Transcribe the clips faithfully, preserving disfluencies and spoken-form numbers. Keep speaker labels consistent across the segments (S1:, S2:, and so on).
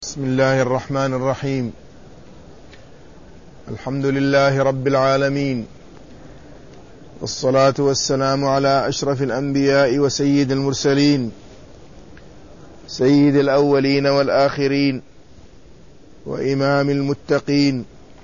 S1: بسم الله الرحمن الرحيم. الحمد لله رب العالمين، والصلاة والسلام على أشرف الأنبياء وسيد المرسلين، سيد الأولين والآخرين، وإمام المتقين،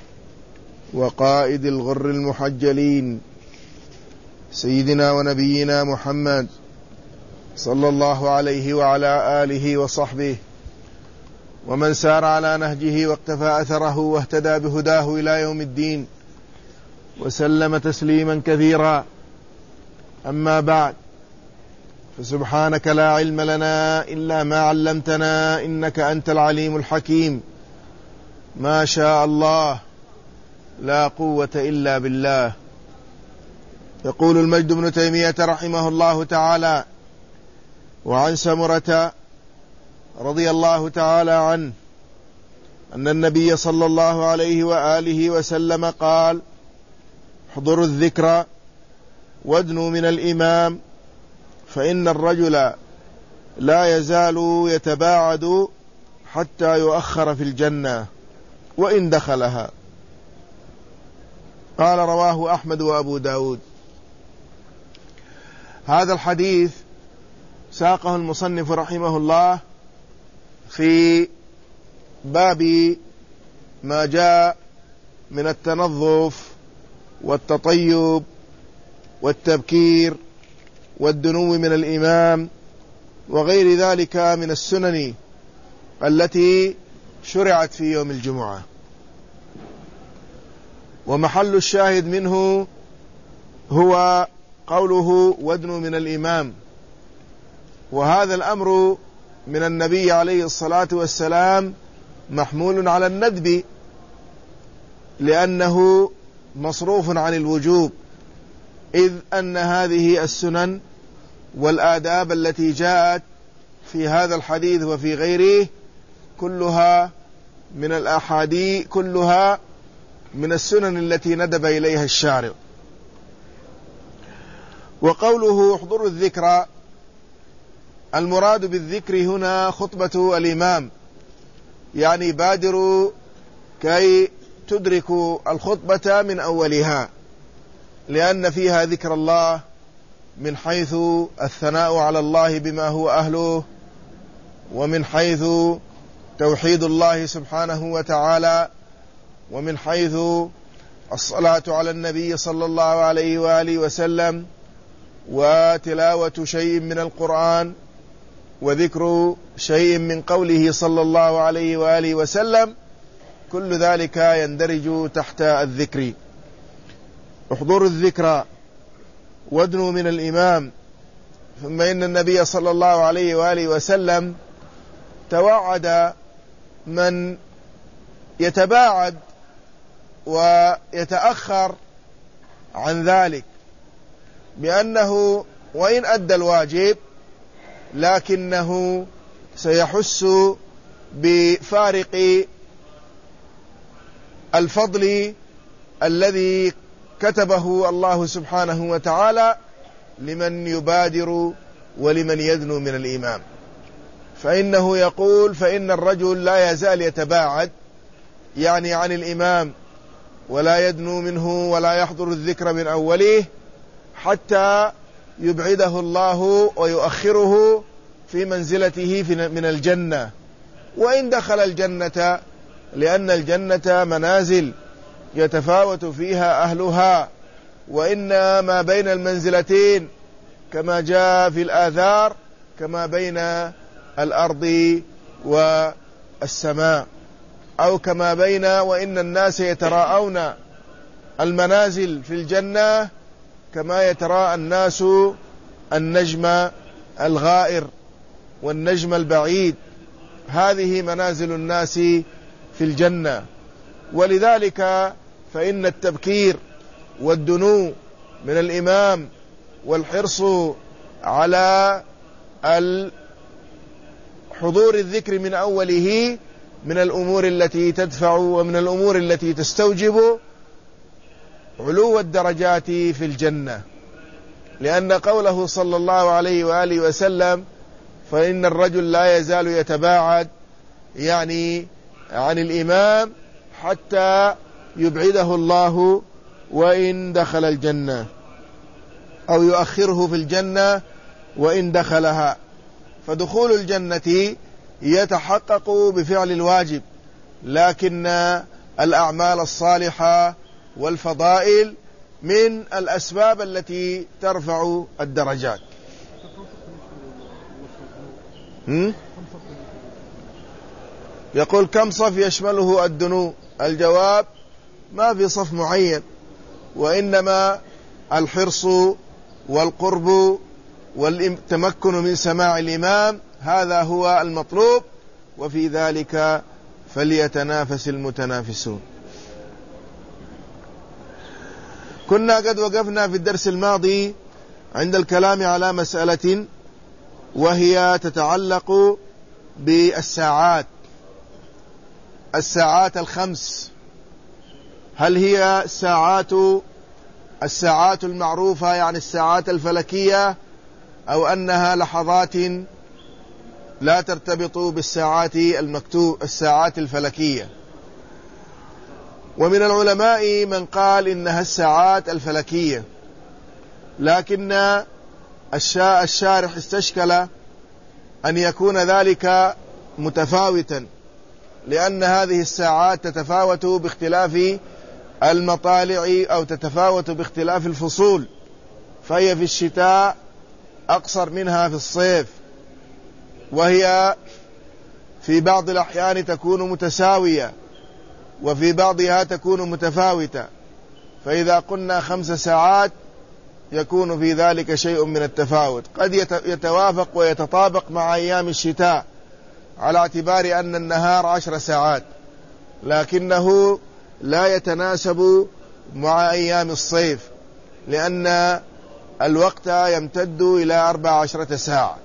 S1: وقائد الغر المحجلين، سيدنا ونبينا محمد صلى الله عليه وعلى آله وصحبه ومن سار على نهجه واقتفى أثره واهتدى بهداه إلى يوم الدين، وسلم تسليما كثيرا. أما بعد، فسبحانك لا علم لنا إلا ما علمتنا إنك أنت العليم الحكيم. ما شاء الله لا قوة إلا بالله. يقول المجد بن تيمية رحمه الله تعالى: وعن سمرة رضي الله تعالى عنه أن النبي صلى الله عليه وآله وسلم قال: احضروا الذكر وادنوا من الإمام، فإن الرجل لا يزال يتباعد حتى يؤخر في الجنة وإن دخلها. قال: رواه أحمد وأبو داود. هذا الحديث ساقه المصنف رحمه الله في باب ما جاء من التنظف والتطيب والتبكير والدنو من الإمام وغير ذلك من السنن التي شرعت في يوم الجمعة. ومحل الشاهد منه هو قوله: وادنوا من الإمام. وهذا الأمر من النبي عليه الصلاة والسلام محمول على الندب، لأنه مصروف عن الوجوب، إذ أن هذه السنن والآداب التي جاءت في هذا الحديث وفي غيره كلها من الأحاديث كلها من السنن التي ندب إليها الشارع. وقوله: احضروا الذكر، المراد بالذكر هنا خطبة الإمام، يعني بادروا كي تدركوا الخطبة من أولها، لأن فيها ذكر الله من حيث الثناء على الله بما هو أهله، ومن حيث توحيد الله سبحانه وتعالى، ومن حيث الصلاة على النبي صلى الله عليه وآله وسلم، وتلاوة شيء من القرآن، وذكر شيء من قوله صلى الله عليه وآله وسلم. كل ذلك يندرج تحت الذكر. احضروا الذكر وادنوا من الإمام. ثم إن النبي صلى الله عليه وآله وسلم توعد من يتباعد ويتأخر عن ذلك بأنه وإن أدى الواجب لكنه سيحس بفارق الفضل الذي كتبه الله سبحانه وتعالى لمن يبادر ولمن يدنو من الإمام. فإنه يقول: فإن الرجل لا يزال يتباعد، يعني عن الإمام، ولا يدنو منه ولا يحضر الذكر من أوله حتى يبعده الله ويؤخره في منزلته من الجنة وإن دخل الجنة، لأن الجنة منازل يتفاوت فيها أهلها، وإن ما بين المنزلتين كما جاء في الآثار كما بين الأرض والسماء، أو كما بين وإن الناس يتراءون المنازل في الجنة كما يتراءى الناس النجم الغائر والنجم البعيد. هذه منازل الناس في الجنة. ولذلك فإن التبكير والدنو من الإمام والحرص على حضور الذكر من أوله من الأمور التي تدفع ومن الأمور التي تستوجب علو الدرجات في الجنة، لأن قوله صلى الله عليه وآله وسلم: فإن الرجل لا يزال يتباعد يعني عن الإمام حتى يبعده الله وإن دخل الجنة، أو يؤخره في الجنة وإن دخلها. فدخول الجنة يتحقق بفعل الواجب، لكن الأعمال الصالحة والفضائل من الأسباب التي ترفع الدرجات. يقول كم صف يشمله الدنو؟ الجواب ما في صف معين، وإنما الحرص والقرب والتمكن من سماع الإمام، هذا هو المطلوب، وفي ذلك فليتنافس المتنافسون. كنا قد وقفنا في الدرس الماضي عند الكلام على مسألة وهي تتعلق بالساعات، الساعات الخمس، هل هي ساعات الساعات المعروفة يعني الساعات الفلكية، أو أنها لحظات لا ترتبط بالساعات المكتوب الساعات الفلكية؟ ومن العلماء من قال إنها الساعات الفلكية، لكن الشارح استشكل أن يكون ذلك متفاوتا، لأن هذه الساعات تتفاوت باختلاف المطالع أو تتفاوت باختلاف الفصول، فهي في الشتاء أقصر منها في الصيف، وهي في بعض الأحيان تكون متساوية وفي بعضها تكون متفاوتة. فإذا قلنا خمس ساعات يكون في ذلك شيء من التفاوت، قد يتوافق ويتطابق مع أيام الشتاء على اعتبار أن النهار عشر ساعات، لكنه لا يتناسب مع أيام الصيف، لأن الوقت يمتد إلى أربع عشرة ساعة.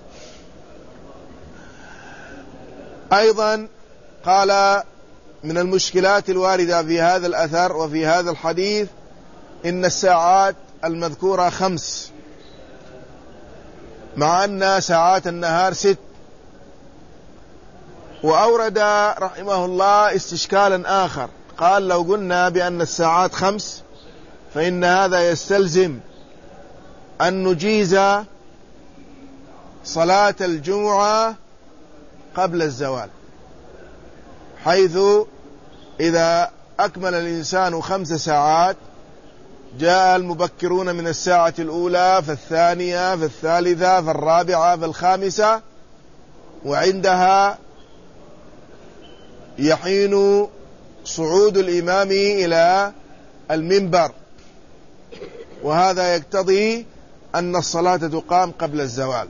S1: أيضا قال من المشكلات الواردة في هذا الأثر وفي هذا الحديث إن الساعات المذكورة خمس، مع أن ساعات النهار ست. وأورد رحمه الله استشكالا آخر، قال لو قلنا بأن الساعات خمس فإن هذا يستلزم أن نجيز صلاة الجمعة قبل الزوال، حيث إذا أكمل الإنسان خمس ساعات جاء المبكرون من الساعة الأولى فالثانية فالثالثة فالرابعة فالخامسة، وعندها يحين صعود الإمام إلى المنبر، وهذا يقتضي أن الصلاة تقام قبل الزوال.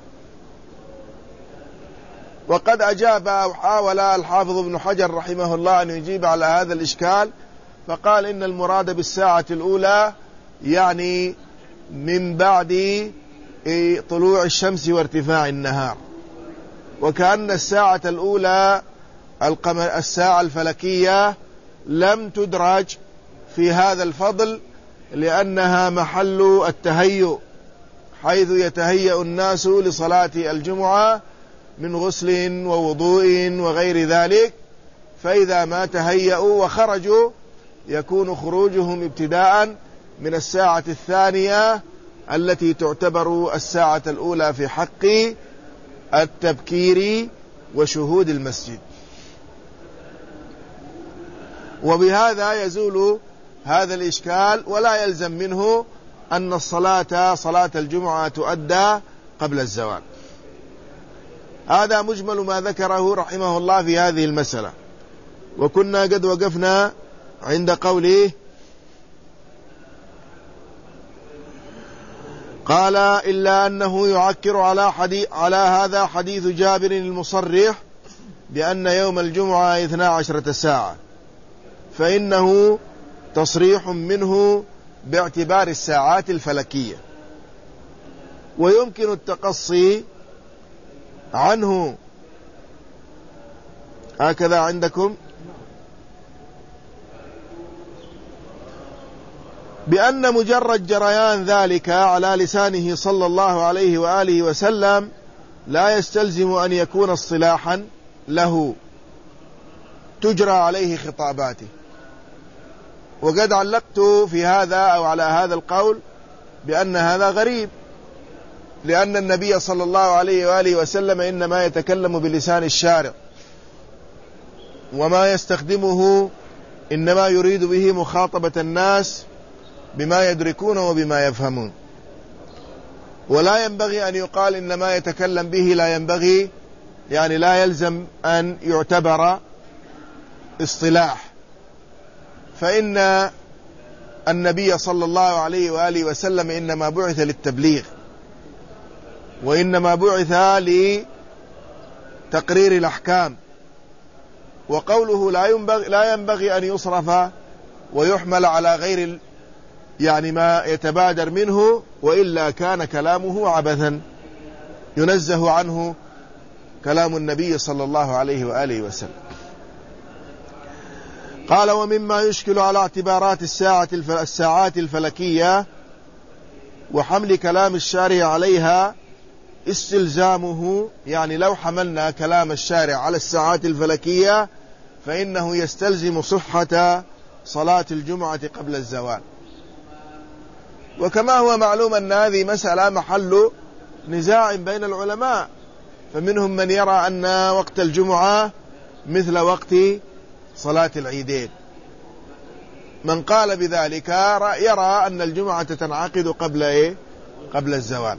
S1: وقد أجاب أو حاول الحافظ ابن حجر رحمه الله أن يجيب على هذا الإشكال، فقال إن المراد بالساعة الأولى يعني من بعد طلوع الشمس وارتفاع النهار، وكأن الساعة الأولى الساعة الفلكية لم تدرج في هذا الفضل، لأنها محل التهيؤ، حيث يتهيأ الناس لصلاة الجمعة من غسل ووضوء وغير ذلك، فإذا ما تهيأوا وخرجوا يكون خروجهم ابتداء من الساعة الثانية التي تعتبر الساعة الأولى في حق التبكير وشهود المسجد. وبهذا يزول هذا الإشكال، ولا يلزم منه أن الصلاة صلاة الجمعة تؤدى قبل الزوال. هذا مجمل ما ذكره رحمه الله في هذه المسألة. وكنا قد وقفنا عند قوله قال إلا أنه يعكر على, حديث على هذا حديث جابر المصرح بأن يوم الجمعة اثنا عشرة ساعة، فإنه تصريح منه باعتبار الساعات الفلكية، ويمكن التقصي عنه. هكذا عندكم بأن مجرد جريان ذلك على لسانه صلى الله عليه وآله وسلم لا يستلزم أن يكون اصطلاحا له، تجرى عليه خطاباته. وقد علقت في هذا أو على هذا القول بأن هذا غريب، لأن النبي صلى الله عليه وآله وسلم إنما يتكلم بلسان الشارع، وما يستخدمه إنما يريد به مخاطبة الناس بما يدركون وبما يفهمون. ولا ينبغي أن يقال إنما يتكلم به، لا ينبغي يعني لا يلزم أن يعتبر اصطلاح، فإن النبي صلى الله عليه وآله وسلم إنما بعث للتبليغ، وإنما بعث لتقرير الأحكام. وقوله لا ينبغي, لا ينبغي أن يصرف ويحمل على غير يعني ما يتبادر منه، وإلا كان كلامه عبثا ينزه عنه كلام النبي صلى الله عليه وآله وسلم. قال: ومما يشكل على اعتبارات الساعة الساعات الفلكية وحمل كلام الشارع عليها استلزامه، يعني لو حملنا كلام الشارع على الساعات الفلكية فإنه يستلزم صحة صلاة الجمعة قبل الزوال. وكما هو معلوم أن هذه مسألة محل نزاع بين العلماء، فمنهم من يرى أن وقت الجمعة مثل وقت صلاة العيدين، من قال بذلك يرى أن الجمعة تنعقد قبل إيه؟ قبل الزوال،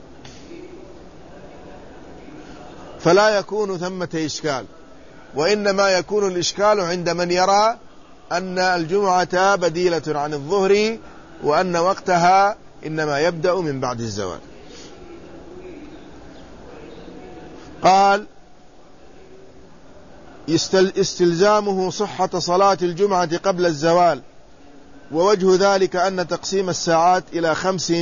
S1: فلا يكون ثمة إشكال. وإنما يكون الإشكال عند من يرى أن الجمعة بديلة عن الظهر، وأن وقتها إنما يبدأ من بعد الزوال. قال: استلزامه صحة صلاة الجمعة قبل الزوال. ووجه ذلك أن تقسيم الساعات إلى خمس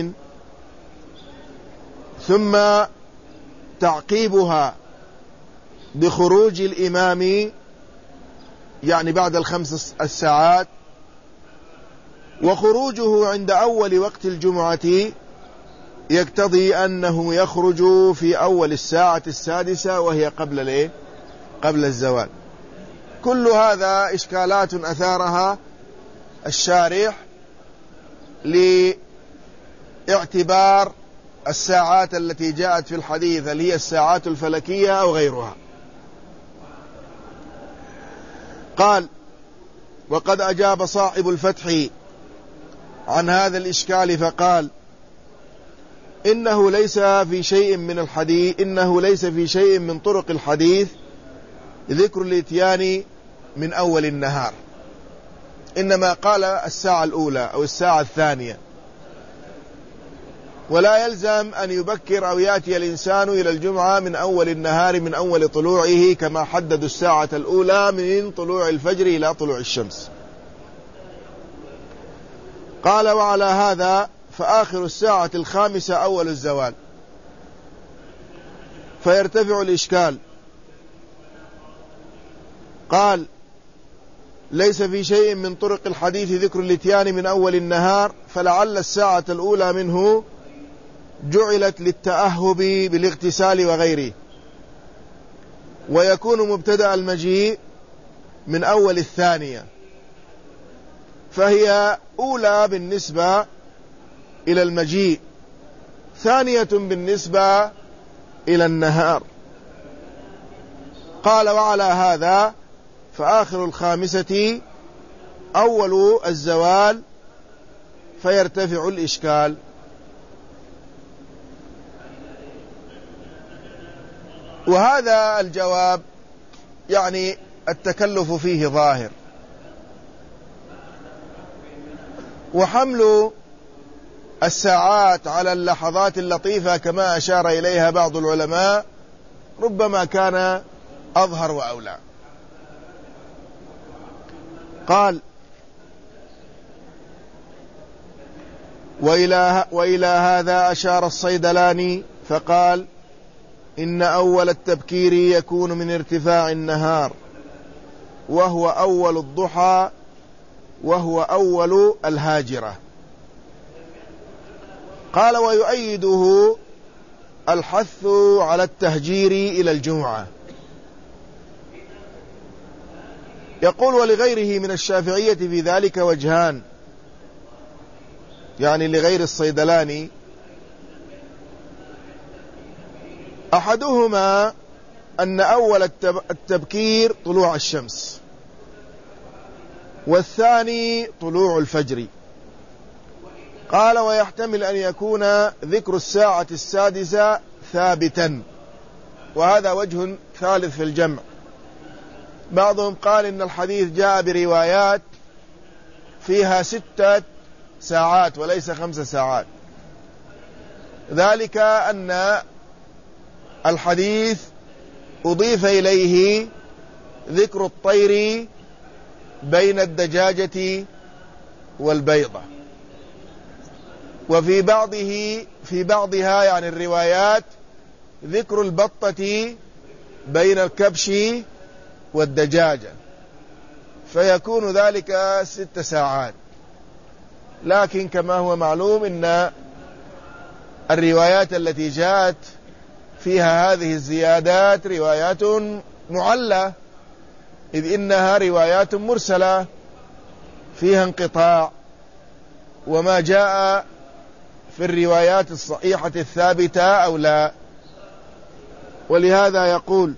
S1: ثم تعقيبها بخروج الإمام، يعني بعد الخمس الساعات، وخروجه عند أول وقت الجمعة يقتضي أنه يخرج في أول الساعة السادسة وهي قبل الايه؟ قبل الزوال. كل هذا إشكالات أثارها الشارح لاعتبار الساعات التي جاءت في الحديث، هل هي الساعات الفلكية أو غيرها. قال: وقد أجاب صاحب الفتح عن هذا الإشكال فقال: إنه ليس في شيء من الحديث إنه ليس في شيء من طرق الحديث ذكر الإتيان من أول النهار، إنما قال الساعة الأولى أو الساعة الثانية، ولا يلزم أن يبكر أو يأتي الإنسان إلى الجمعة من أول النهار من أول طلوعه، كما حددوا الساعة الأولى من طلوع الفجر إلى طلوع الشمس. قال: وعلى هذا فآخر الساعة الخامسة أول الزوال، فيرتفع الإشكال. قال: ليس في شيء من طرق الحديث ذكر الاتيان من أول النهار، فلعل الساعة الأولى منه جعلت للتأهب بالاغتسال وغيره، ويكون مبتدأ المجيء من أول الثانية، فهي أولى بالنسبة إلى المجيء، ثانية بالنسبة إلى النهار. قال: وعلى هذا فآخر الخامسة أول الزوال، فيرتفع الإشكال. وهذا الجواب يعني التكلف فيه ظاهر، وحمل الساعات على اللحظات اللطيفة كما أشار إليها بعض العلماء ربما كان أظهر وأولى. قال: وإلى, وإلى هذا أشار الصيدلاني فقال: إن أول التبكير يكون من ارتفاع النهار، وهو أول الضحى، وهو أول الهاجرة. قال: ويؤيده الحث على التهجير إلى الجمعة، يقول ولغيره من الشافعية في ذلك وجهان، يعني لغير الصيدلاني. أحدهما أن أول التبكير طلوع الشمس، والثاني طلوع الفجر. قال ويحتمل أن يكون ذكر الساعة السادسة ثابتا، وهذا وجه ثالث في الجمع. بعضهم قال إن الحديث جاء بروايات فيها ستة ساعات وليس خمس ساعات، ذلك أن الحديث أضيف إليه ذكر الطير بين الدجاجة والبيضة، وفي بعضه في بعضها يعني الروايات ذكر البطة بين الكبش والدجاجة، فيكون ذلك ست ساعات. لكن كما هو معلوم إن الروايات التي جاءت فيها هذه الزيادات روايات معلة، إذ إنها روايات مرسلة فيها انقطاع، وما جاء في الروايات الصحيحة الثابتة أو لا. ولهذا يقول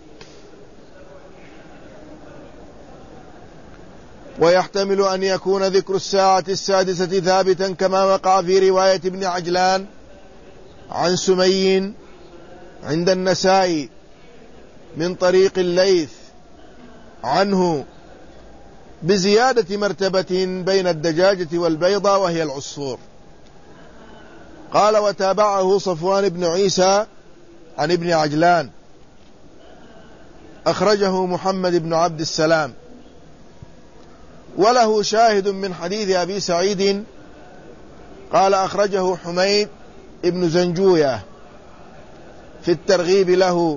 S1: ويحتمل أن يكون ذكر الساعة السادسة ثابتا كما وقع في رواية ابن عجلان عن سمي عند النسائي من طريق الليث عنه بزيادة مرتبة بين الدجاجة والبيضة وهي العصفور. قال وتابعه صفوان بن عيسى عن ابن عجلان، أخرجه محمد بن عبد السلام، وله شاهد من حديث أبي سعيد قال أخرجه حميد ابن زنجوية في الترغيب له،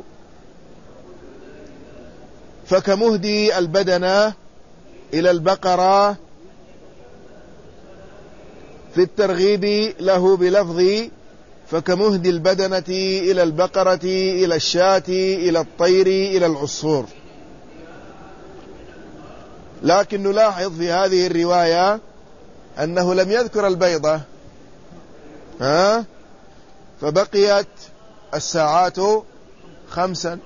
S1: فكمهدي البدنة إلى البقرة في الترغيب له بلفظ فكمهدي البدنة إلى البقرة إلى الشاة إلى الطير إلى العصفور. لكن نلاحظ في هذه الرواية أنه لم يذكر البيضة، ها فبقيت الساعات خمسا.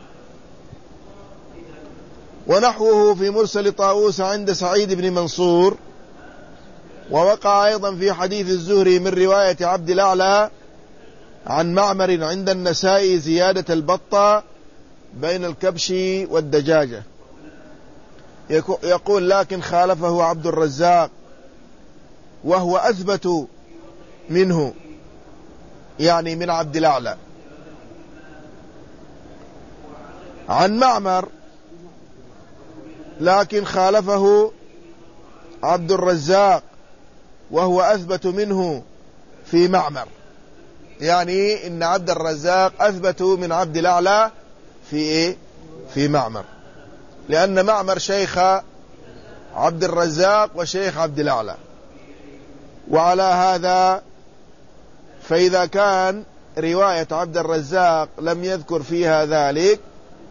S1: ونحوه في مرسل طاووس عند سعيد بن منصور، ووقع أيضا في حديث الزهري من رواية عبد الأعلى عن معمر عند النسائي زيادة البطة بين الكبش والدجاجة. يقول لكن خالفه عبد الرزاق وهو أثبت منه، يعني من عبد الأعلى. عن معمر لكن خالفه عبد الرزاق وهو أثبت منه في معمر، يعني إن عبد الرزاق أثبت من عبد الأعلى في إيه؟ في معمر، لأن معمر شيخ عبد الرزاق وشيخ عبد الأعلى. وعلى هذا فإذا كان رواية عبد الرزاق لم يذكر فيها ذلك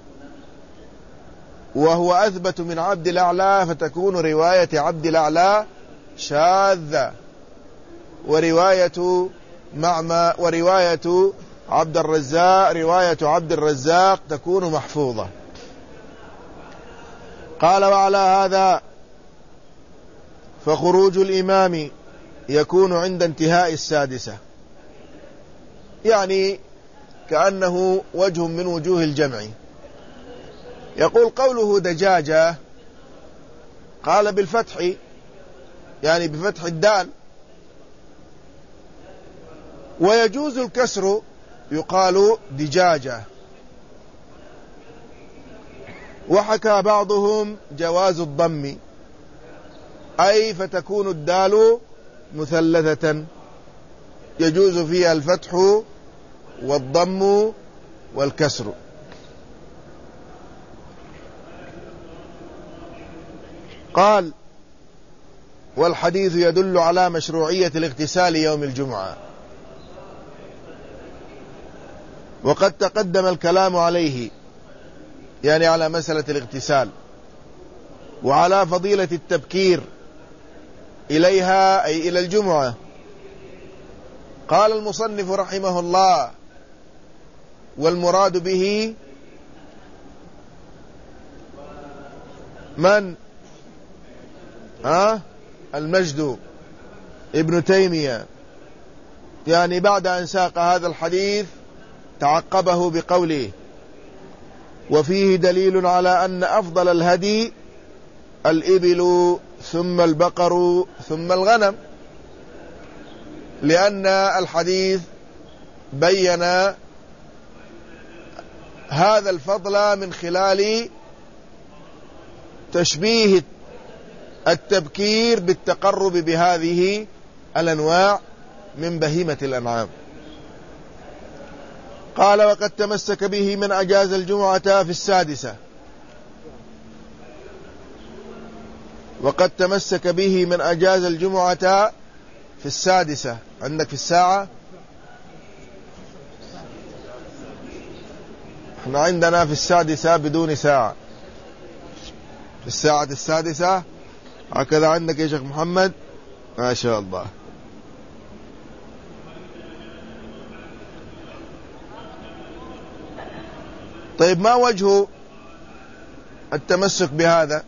S1: وهو أثبت من عبد الأعلى، فتكون رواية عبد الأعلى شاذة، ورواية معمر ورواية عبد الرزاق رواية عبد الرزاق تكون محفوظة. قال وعلى هذا فخروج الإمام يكون عند انتهاء السادسة، يعني كأنه وجه من وجوه الجمع. يقول قوله دجاجة قال بالفتح، يعني بفتح الدال، ويجوز الكسر يقال دجاجة. وحكى بعضهم جواز الضم، أي فتكون الدال مثلثة يجوز فيها الفتح والضم والكسر. قال والحديث يدل على مشروعية الاغتسال يوم الجمعة، وقد تقدم الكلام عليه، يعني على مسألة الاغتسال. وعلى فضيلة التبكير إليها أي إلى الجمعة. قال المصنف رحمه الله: والمراد به من؟ ها؟ المجد ابن تيمية. يعني بعد أن ساق هذا الحديث تعقبه بقوله: وفيه دليل على أن أفضل الهدي الإبل ثم البقر ثم الغنم، لأن الحديث بين هذا الفضل من خلال تشبيه التبكير بالتقرب بهذه الأنواع من بهيمة الأنعام. قال: وقد تمسك به من أجاز الجمعة في السادسة. وقد تمسك به من أجاز الجمعة في السادسة. عندك في الساعة، احنا عندنا في السادسة بدون ساعة، في الساعة السادسة هكذا. عندك يا شيخ محمد؟ ما شاء الله. طيب، ما وجه التمسك بهذا؟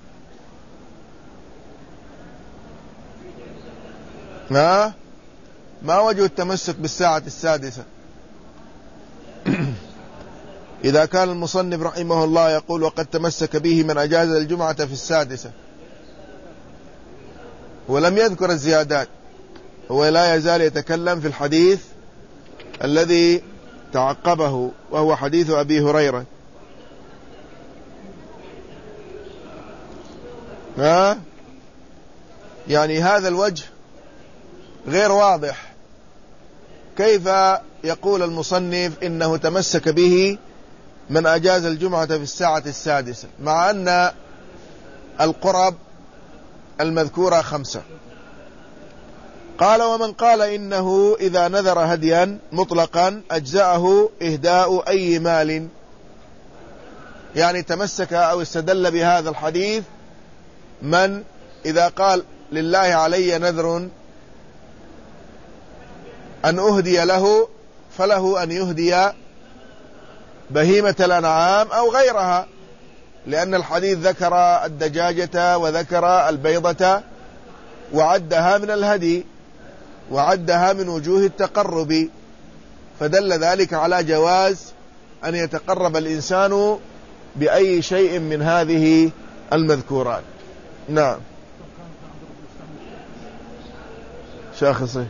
S1: ها؟ ما وجه التمسك بالساعة السادسة؟ إذا كان المصنف رحمه الله يقول: وقد تمسك به من أجاز الجمعة في السادسة، ولم يذكر الزيادات، هو لا يزال يتكلم في الحديث الذي تعقبه، وهو حديث أبي هريرة. ها؟ يعني هذا الوجه غير واضح. كيف يقول المصنف إنه تمسك به من أجاز الجمعة في الساعة السادسة، مع أن القرب المذكورة خمسة؟ قال: ومن قال إنه إذا نذر هديا مطلقا أجزأه إهداء أي مال. يعني تمسك أو استدل بهذا الحديث من إذا قال: لله علي نذر أن أهدي له، فله أن يهدي بهيمة الأنعام أو غيرها، لأن الحديث ذكر الدجاجة وذكر البيضة وعدها من الهدي وعدها من وجوه التقرب، فدل ذلك على جواز أن يتقرب الإنسان بأي شيء من هذه المذكورات. نعم شاخصي.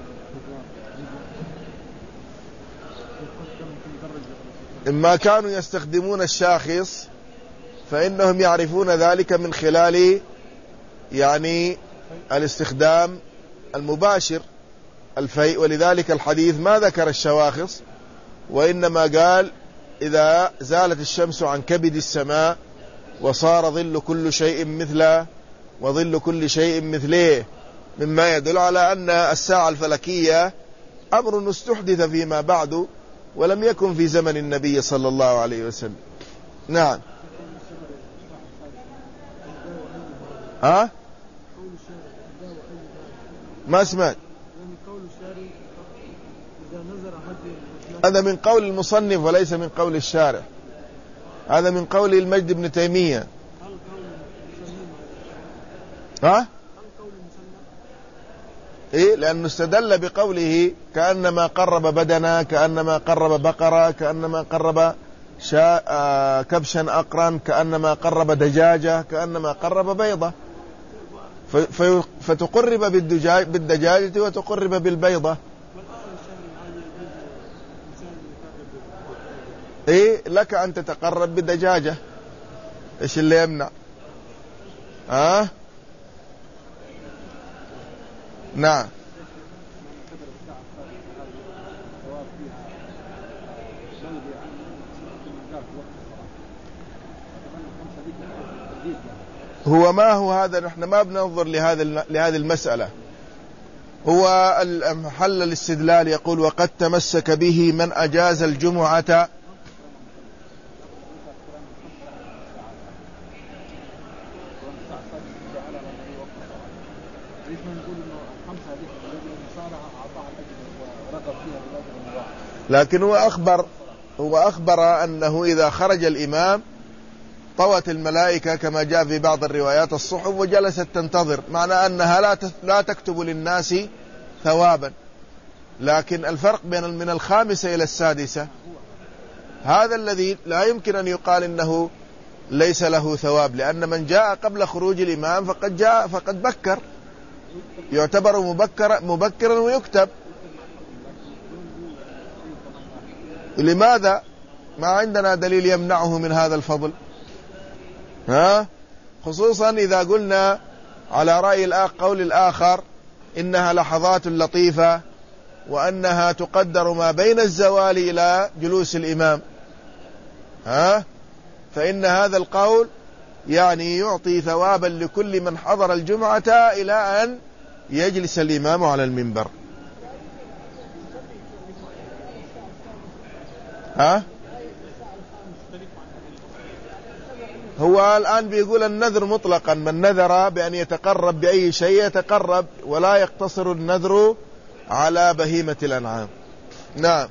S1: إما كانوا يستخدمون الشاخص فإنهم يعرفون ذلك من خلال يعني الاستخدام المباشر الفيء، ولذلك الحديث ما ذكر الشواخص، وإنما قال: إذا زالت الشمس عن كبد السماء وصار ظل كل شيء مثله وظل كل شيء مثله، مما يدل على أن الساعة الفلكية أمر استحدث فيما بعد ولم يكن في زمن النبي صلى الله عليه وسلم. نعم. ها؟ ما سمعت. هذا من قول المصنف وليس من قول الشارع، هذا من قول المجد بن تيمية. ها؟ إيه؟ لأنه استدل بقوله: كأنما قرب بدنا، كأنما قرب بقرة، كأنما قرب شاء آه كبشا أقرا، كأنما قرب دجاجة، كأنما قرب بيضة، فتقرب بالدجاجة وتقرب بالبيضة. إيه؟ لك أن تتقرب بالدجاجة، إيش اللي يمنع؟ ها؟ نعم. هو ما هو هذا؟ نحن ما بننظر لهذا لهذه المسألة. هو محل الاستدلال يقول: وقد تمسك به من أجاز الجمعة.
S2: السادسة جعلها النبي وقفها. ليش ما نقول إنه الخمسة هذه الذي المصارعة أعطاها الأجر ورغب فيها الأجر المضاعف؟
S1: لكن هو أخبر هو أخبر أنه إذا خرج الإمام طوت الملائكة كما جاء في بعض الروايات الصحف وجلست تنتظر، معنى أنها لا لا تكتب للناس ثوابا. لكن الفرق بين من الخامسة إلى السادسة هذا الذي لا يمكن أن يقال إنه ليس له ثواب، لأن من جاء قبل خروج الإمام فقد جاء فقد بكر، يعتبر مبكرا مبكرا ويكتب. لماذا؟ ما عندنا دليل يمنعه من هذا الفضل، ها؟ خصوصا إذا قلنا على رأي قول الآخر إنها لحظات لطيفة وأنها تقدر ما بين الزوال إلى جلوس الإمام، ها؟ فإن هذا القول يعني يعطي ثوابا لكل من حضر الجمعة إلى أن يجلس الإمام على المنبر. ها؟ هو الآن بيقول النذر مطلقا، من نذر بأن يتقرب بأي شيء يتقرب، ولا يقتصر النذر على بهيمة الأنعام. نعم.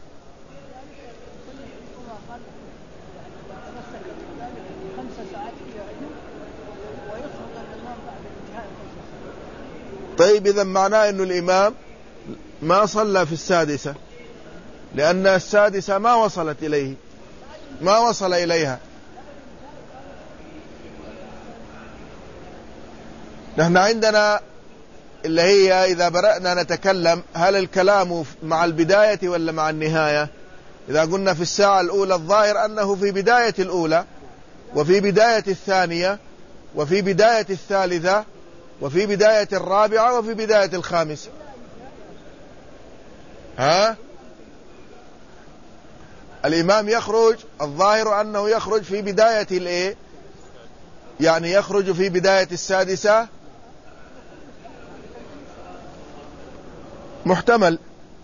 S1: طيب إذا معناه أن الإمام ما صلى في السادسة، لأن السادسة ما وصلت إليه، ما وصل إليها. نحن عندنا اللي هي إذا بدأنا نتكلم هل الكلام مع البداية ولا مع النهاية؟ إذا قلنا في الساعة الأولى الظاهر أنه في بداية الأولى وفي بداية الثانية وفي بداية الثالثة وفي بداية الرابعة وفي بداية الخامسة. ها؟ الإمام يخرج، الظاهر أنه يخرج في بداية الإيه؟ يعني يخرج في بداية السادسة، محتمل.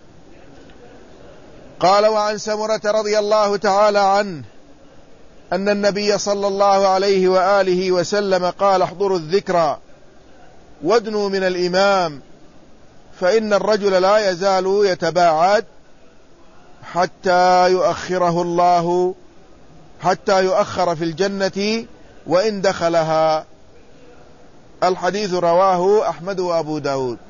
S1: قال: وعن سمرة رضي الله تعالى عنه أن النبي صلى الله عليه وآله وسلم قال: احضروا الذكرى وادنوا من الإمام، فإن الرجل لا يزال يتباعد حتى يؤخره الله حتى يؤخر في الجنة وإن دخلها. الحديث رواه أحمد وأبو داود.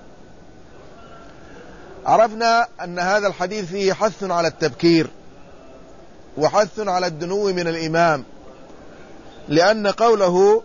S1: عرفنا أن هذا الحديث فيه حث على التبكير وحث على الدنو من الإمام، لأن قوله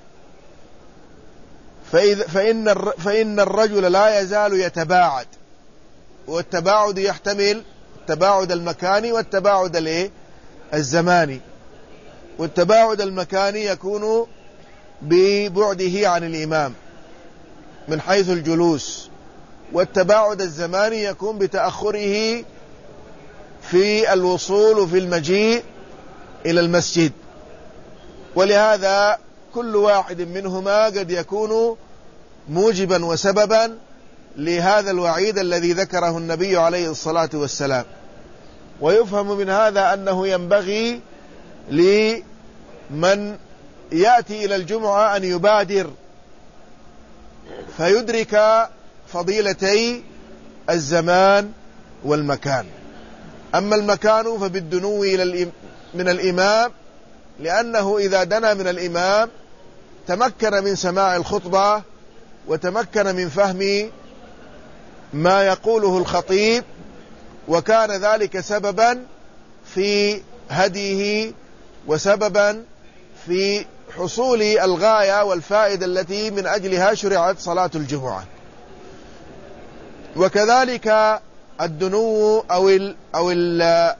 S1: فإن فإن الرجل لا يزال يتباعد، والتباعد يحتمل التباعد المكاني والتباعد الزماني. والتباعد المكاني يكون ببعده عن الإمام من حيث الجلوس، والتباعد الزماني يكون بتأخره في الوصول في المجيء إلى المسجد. ولهذا كل واحد منهما قد يكون موجبا وسببا لهذا الوعيد الذي ذكره النبي عليه الصلاة والسلام. ويفهم من هذا أنه ينبغي لمن يأتي إلى الجمعة أن يبادر فيدرك فضيلتي الزمان والمكان. أما المكان فبالدنو من الإمام، لأنه إذا دنا من الإمام تمكن من سماع الخطبة وتمكن من فهم ما يقوله الخطيب، وكان ذلك سببا في هديه وسببا في حصول الغاية والفائدة التي من أجلها شرعت صلاة الجمعة. وكذلك الدنو أو ال أو ال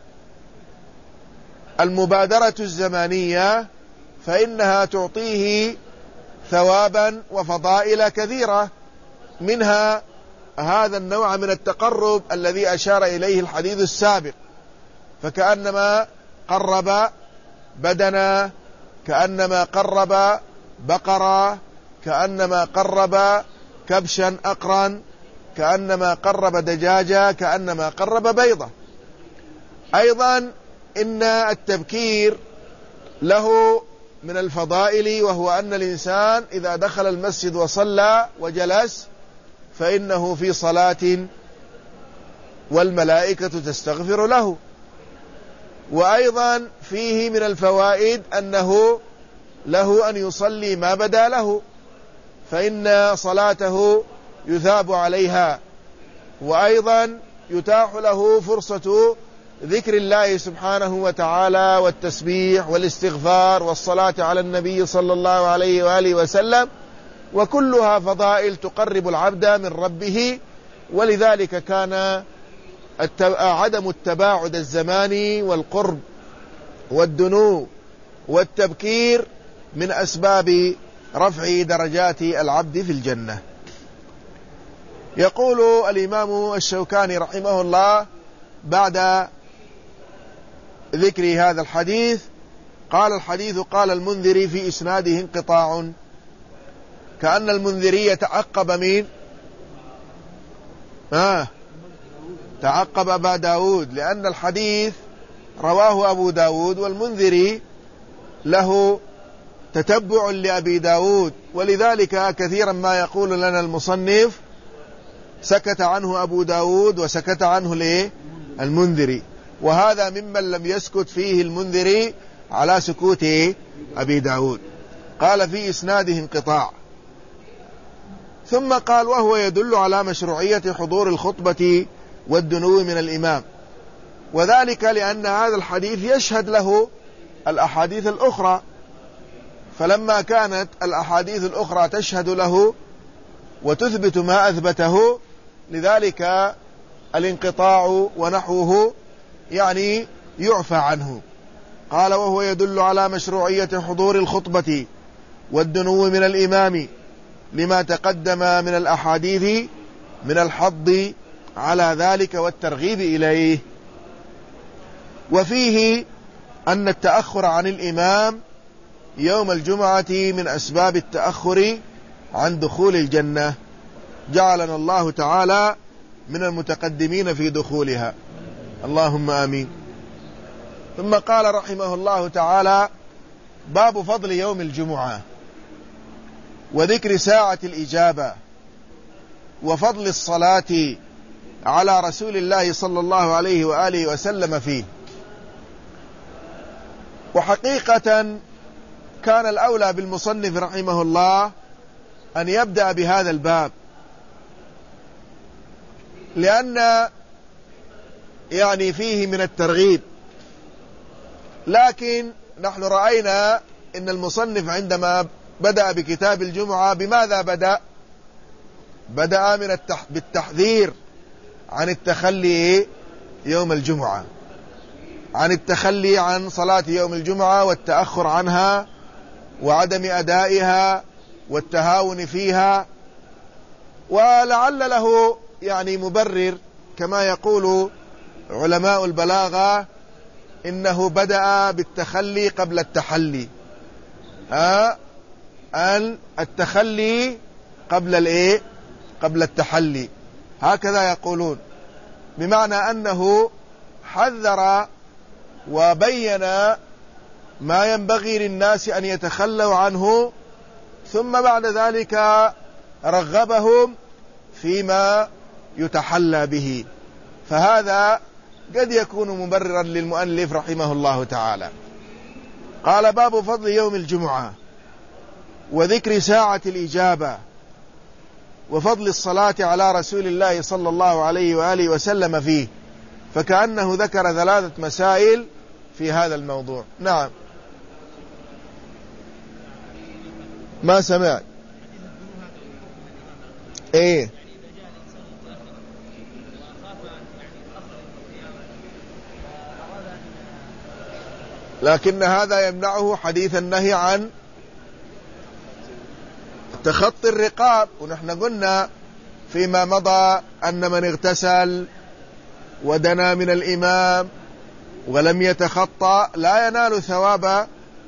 S1: المبادرة الزمانية فإنها تعطيه ثوابا وفضائل كثيرة، منها هذا النوع من التقرب الذي أشار إليه الحديث السابق، فكأنما قرب بدنا، كأنما قرب بقرة، كأنما قرب كبشا أقرا، كأنما قرب دجاجة، كأنما قرب بيضة. أيضا إن التبكير له من الفضائل، وهو أن الإنسان إذا دخل المسجد وصلى وجلس فإنه في صلاة والملائكة تستغفر له. وأيضا فيه من الفوائد أنه له أن يصلي ما بدا له، فإن صلاته يثاب عليها. وأيضا يتاح له فرصة ذكر الله سبحانه وتعالى والتسبيح والاستغفار والصلاة على النبي صلى الله عليه وآله وسلم، وكلها فضائل تقرب العبد من ربه. ولذلك كان عدم التباعد الزماني والقرب والدنو والتبكير من أسباب رفع درجات العبد في الجنة. يقول الإمام الشوكاني رحمه الله بعد ذكر هذا الحديث: قال الحديث قال المنذري في إسناده انقطاع، كأن المنذري يتعقب مين؟ آه تعقب أبا داود، لأن الحديث رواه أبو داود، والمنذري له تتبع لأبي داود، ولذلك كثيرا ما يقول لنا المصنف سكت عنه أبو داود وسكت عنه ليه المنذري، وهذا ممن لم يسكت فيه المنذري على سكوت أبي داود. قال في إسناده انقطاع. ثم قال: وهو يدل على مشروعية حضور الخطبة والدنو من الإمام، وذلك لأن هذا الحديث يشهد له الأحاديث الأخرى، فلما كانت الأحاديث الأخرى تشهد له وتثبت ما أثبته، لذلك الانقطاع ونحوه يعني يعفى عنه. قال: وهو يدل على مشروعية حضور الخطبة والدنو من الإمام لما تقدم من الأحاديث من الحض على ذلك والترغيب إليه. وفيه أن التأخر عن الإمام يوم الجمعة من أسباب التأخر عن دخول الجنة، جعلنا الله تعالى من المتقدمين في دخولها، اللهم آمين. ثم قال رحمه الله تعالى: باب فضل يوم الجمعة وذكر ساعة الإجابة وفضل الصلاة على رسول الله صلى الله عليه وآله وسلم فيه. وحقيقة كان الأولى بالمصنف رحمه الله أن يبدأ بهذا الباب، لأن يعني فيه من الترغيب، لكن نحن رأينا إن المصنف عندما بدأ بكتاب الجمعة بماذا بدأ؟ بدأ من التح... بالتحذير عن التخلي يوم الجمعة، عن التخلي عن صلاة يوم الجمعة والتأخر عنها وعدم أدائها والتهاون فيها. ولعل له يعني مبرر كما يقول علماء البلاغة، إنه بدأ بالتخلي قبل التحلي، ها أن التخلي قبل الإيه؟ قبل التحلي، هكذا يقولون، بمعنى أنه حذر وبين ما ينبغي للناس أن يتخلوا عنه، ثم بعد ذلك رغبهم فيما يتحلى به. فهذا قد يكون مبررا للمؤلف رحمه الله تعالى. قال: باب فضل يوم الجمعة وذكر ساعة الإجابة وفضل الصلاة على رسول الله صلى الله عليه وآله وسلم فيه، فكأنه ذكر ثلاثة مسائل في هذا الموضوع. نعم، ما سمعت ايه لكن هذا يمنعه حديث النهي عن تخطي الرقاب. ونحن قلنا فيما مضى أن من اغتسل ودنا من الإمام ولم يتخطى لا ينال ثواب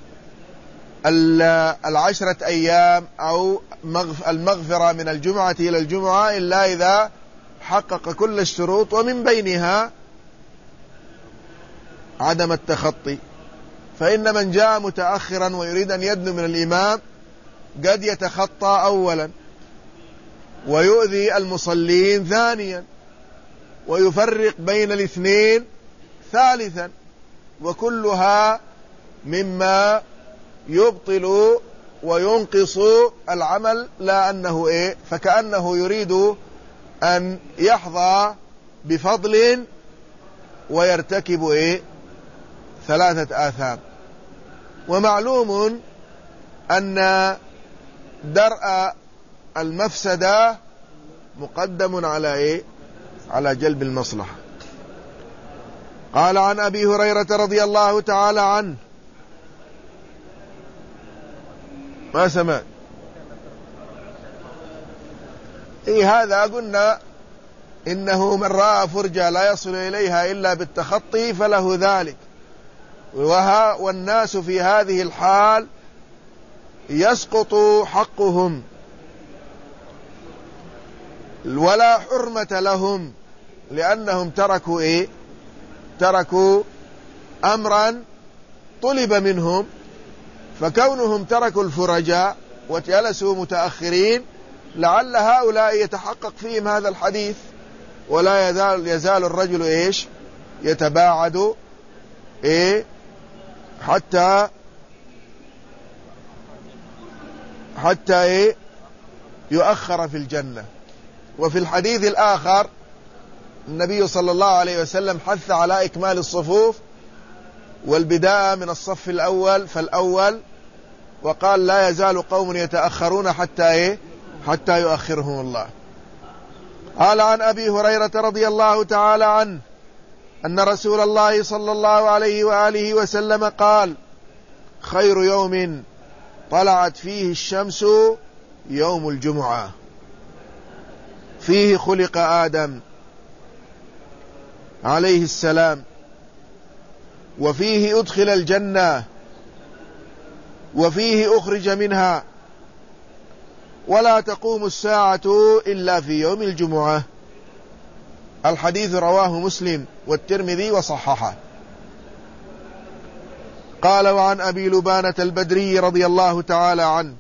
S1: العشرة أيام أو المغفرة من الجمعة إلى الجمعة إلا إذا حقق كل الشروط، ومن بينها عدم التخطي. فإن من جاء متأخرا ويريد أن يدنو من الإمام قد يتخطى أولا ويؤذي المصلين ثانيا ويفرق بين الاثنين ثالثا، وكلها مما يبطل وينقص العمل، لا أنه إيه فكأنه يريد أن يحظى بفضل ويرتكب إيه ثلاثة آثام. ومعلوم أن درء المفسدة مقدم على إيه على جلب المصلحة. قال عن أبي هريرة رضي الله تعالى عنه ما سمعت إيه هذا قلنا إنه من رأى فرجة لا يصل إليها إلا بالتخطي فله ذلك، وها والناس في هذه الحال يسقط حقهم ولا حرمة لهم، لأنهم تركوا إيه تركوا أمرا طلب منهم، فكونهم تركوا الفرجاء وجلسوا متأخرين لعل هؤلاء يتحقق فيهم هذا الحديث، ولا يزال, يزال الرجل إيش يتباعد إيه حتى حتى إيه يؤخر في الجنة. وفي الحديث الآخر النبي صلى الله عليه وسلم حث على إكمال الصفوف والبداية من الصف الأول فالأول، وقال لا يزال قوم يتأخرون حتى إيه حتى يؤخرهم الله. قال عن أبي هريرة رضي الله تعالى عنه أن رسول الله صلى الله عليه وآله وسلم قال: خير يوم طلعت فيه الشمس يوم الجمعة، فيه خلق آدم عليه السلام، وفيه أدخل الجنة، وفيه أخرج منها، ولا تقوم الساعة إلا في يوم الجمعة. الحديث رواه مسلم والترمذي وصححه. قال: وعن أبي لبانة البدري رضي الله تعالى عنه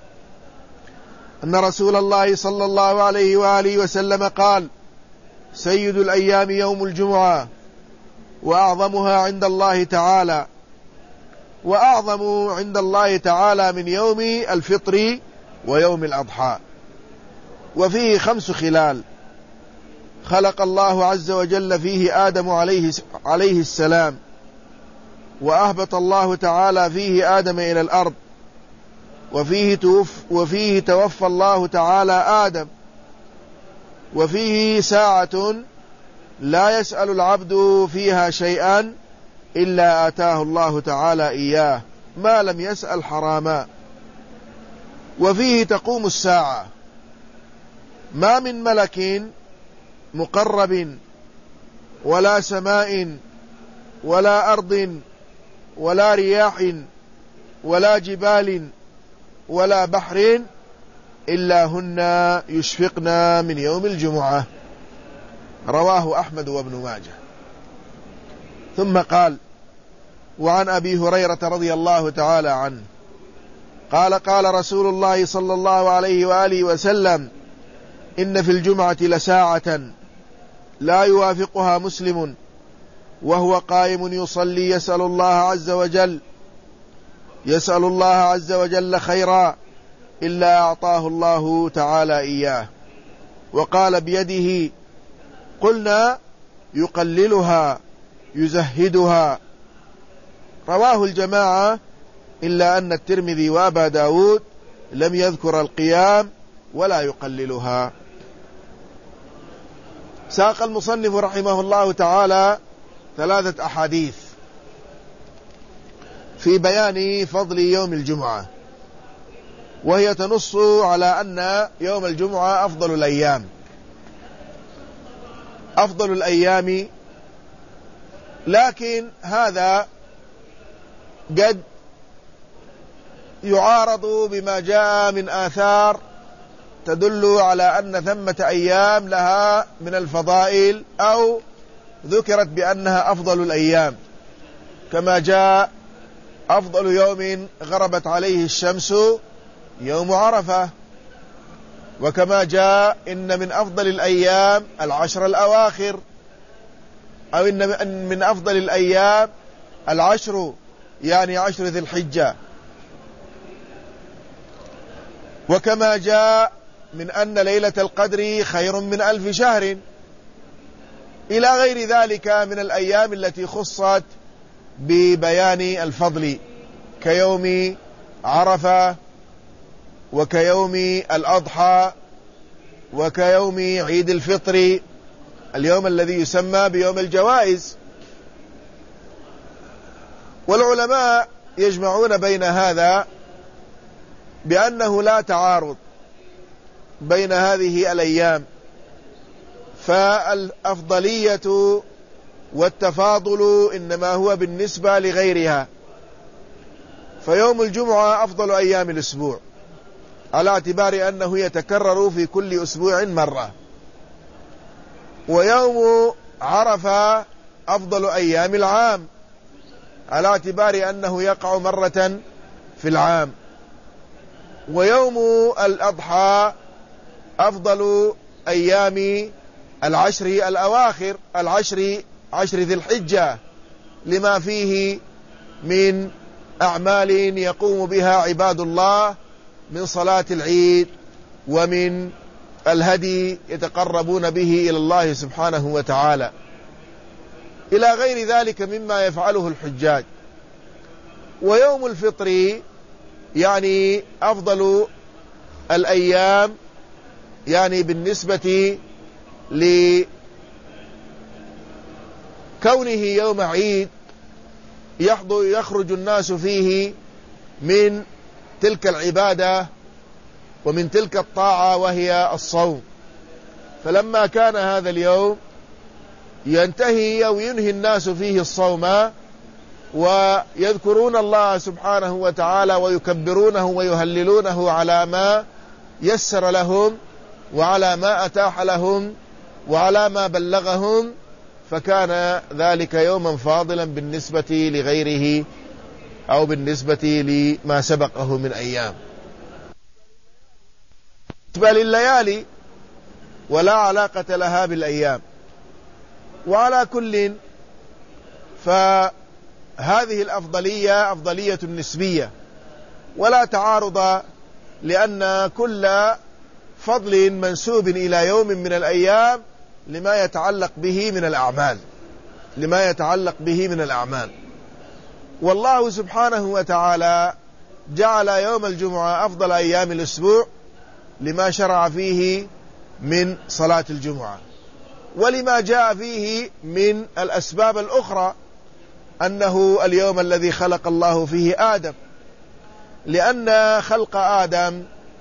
S1: أن رسول الله صلى الله عليه وآله وسلم قال: سيد الأيام يوم الجمعة، وأعظمها عند الله تعالى وأعظم عند الله تعالى من يوم الفطر ويوم الأضحى، وفيه خمس خلال: خلق الله عز وجل فيه آدم عليه عليه السلام، وأهبط الله تعالى فيه آدم إلى الأرض، وفيه توف وفيه توفى الله تعالى آدم، وفيه ساعة لا يسأل العبد فيها شيئا إلا آتاه الله تعالى إياه ما لم يسأل حراما، وفيه تقوم الساعة، ما من ملك مقرب ولا سماء ولا أرض ولا رياح ولا جبال ولا بحر إلا هن يشفقن من يوم الجمعة. رواه أحمد وابن ماجه. ثم قال: وعن أبي هريرة رضي الله تعالى عنه قال: قال رسول الله صلى الله عليه وآله وسلم: إن في الجمعة لساعة لا يوافقها مسلم وهو قائم يصلي يسأل الله عز وجل يسأل الله عز وجل خيرا إلا أعطاه الله تعالى إياه. وقال بيده: قلنا يقللها يزهدها. رواه الجماعة إلا أن الترمذي وأبا داود لم يذكر القيام ولا يقللها. ساق المصنف رحمه الله تعالى ثلاثة أحاديث في بيان فضل يوم الجمعة، وهي تنص على أن يوم الجمعة أفضل الأيام أفضل الأيام لكن هذا قد يعارض بما جاء من آثار تدل على أن ثمة أيام لها من الفضائل أو ذكرت بأنها أفضل الأيام، كما جاء أفضل يوم غربت عليه الشمس يوم عرفة. وكما جاء إن من أفضل الأيام العشر الأواخر، أو إن من أفضل الأيام العشر، يعني عشر ذي الحجة. وكما جاء من أن ليلة القدر خير من ألف شهر، إلى غير ذلك من الأيام التي خصت ببيان الفضل، كيوم عرفة، وكيوم الأضحى، وكيوم عيد الفطر، اليوم الذي يسمى بيوم الجوائز. والعلماء يجمعون بين هذا بأنه لا تعارض بين هذه الأيام، فالأفضلية والتفاضل إنما هو بالنسبة لغيرها. فيوم الجمعة أفضل أيام الأسبوع على اعتبار أنه يتكرر في كل أسبوع مرة، ويوم عرفة أفضل أيام العام على اعتبار أنه يقع مرة في العام، ويوم الأضحى أفضل أيام العشر الأواخر، العشر عشر ذي الحجة، لما فيه من أعمال يقوم بها عباد الله من صلاة العيد ومن الهدي يتقربون به إلى الله سبحانه وتعالى، إلى غير ذلك مما يفعله الحجاج. ويوم الفطر يعني أفضل الأيام، يعني بالنسبة لكونه يوم عيد يخرج الناس فيه من تلك العبادة ومن تلك الطاعة وهي الصوم. فلما كان هذا اليوم ينتهي أو ينهي الناس فيه الصوم ويذكرون الله سبحانه وتعالى ويكبرونه ويهللونه على ما يسر لهم وعلى ما أتاح لهم وعلى ما بلغهم، فكان ذلك يوما فاضلا بالنسبة لغيره أو بالنسبة لما سبقه من أيام. بالنسبة لليالي ولا علاقة لها بالأيام. وعلى كل فهذه الأفضلية أفضلية نسبية ولا تعارض، لأن كل فضل منسوب إلى يوم من الأيام لما يتعلق به من الأعمال لما يتعلق به من الأعمال. والله سبحانه وتعالى جعل يوم الجمعة أفضل أيام الأسبوع لما شرع فيه من صلاة الجمعة، ولما جاء فيه من الأسباب الأخرى، أنه اليوم الذي خلق الله فيه آدم، لأن خلق آدم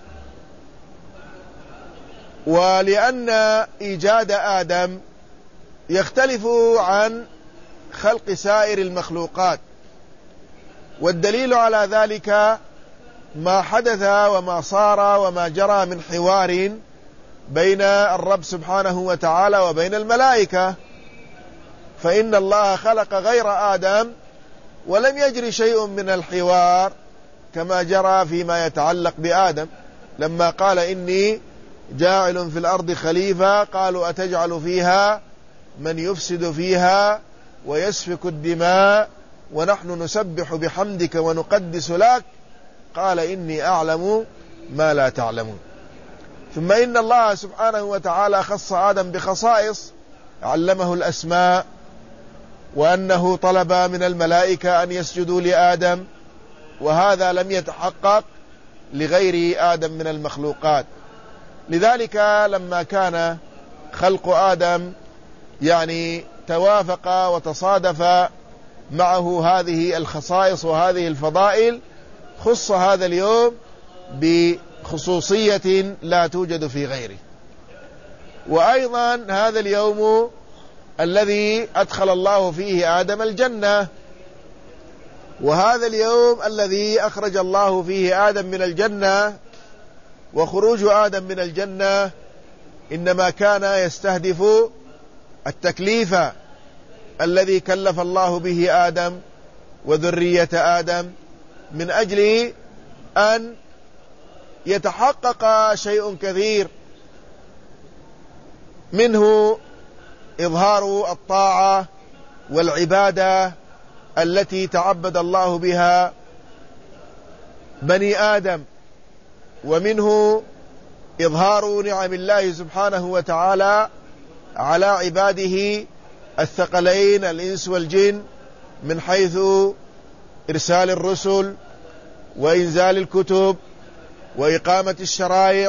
S1: ولأن إيجاد آدم يختلف عن خلق سائر المخلوقات. والدليل على ذلك ما حدث وما صار وما جرى من حوار بين الرب سبحانه وتعالى وبين الملائكة. فإن الله خلق غير آدم ولم يجري شيء من الحوار كما جرى فيما يتعلق بآدم، لما قال إني جاعل في الأرض خليفة، قالوا أتجعل فيها من يفسد فيها ويسفك الدماء ونحن نسبح بحمدك ونقدس لك، قال إني أعلم ما لا تعلمون. ثم إن الله سبحانه وتعالى خص آدم بخصائص، علمه الأسماء، وأنه طلب من الملائكة أن يسجدوا لآدم، وهذا لم يتحقق لغير آدم من المخلوقات. لذلك لما كان خلق آدم يعني توافق وتصادف معه هذه الخصائص وهذه الفضائل، خص هذا اليوم بخصوصية لا توجد في غيره. وأيضا هذا اليوم الذي أدخل الله فيه آدم الجنة، وهذا اليوم الذي أخرج الله فيه آدم من الجنة. وخروج آدم من الجنة إنما كان يستهدف التكليف الذي كلف الله به آدم، وذرية آدم من أجل أن يتحقق شيء كثير، منه إظهار الطاعة والعبادة التي تعبد الله بها بني آدم، ومنه إظهار نعم الله سبحانه وتعالى على عباده الثقلين الإنس والجن، من حيث إرسال الرسل وإنزال الكتب وإقامة الشرائع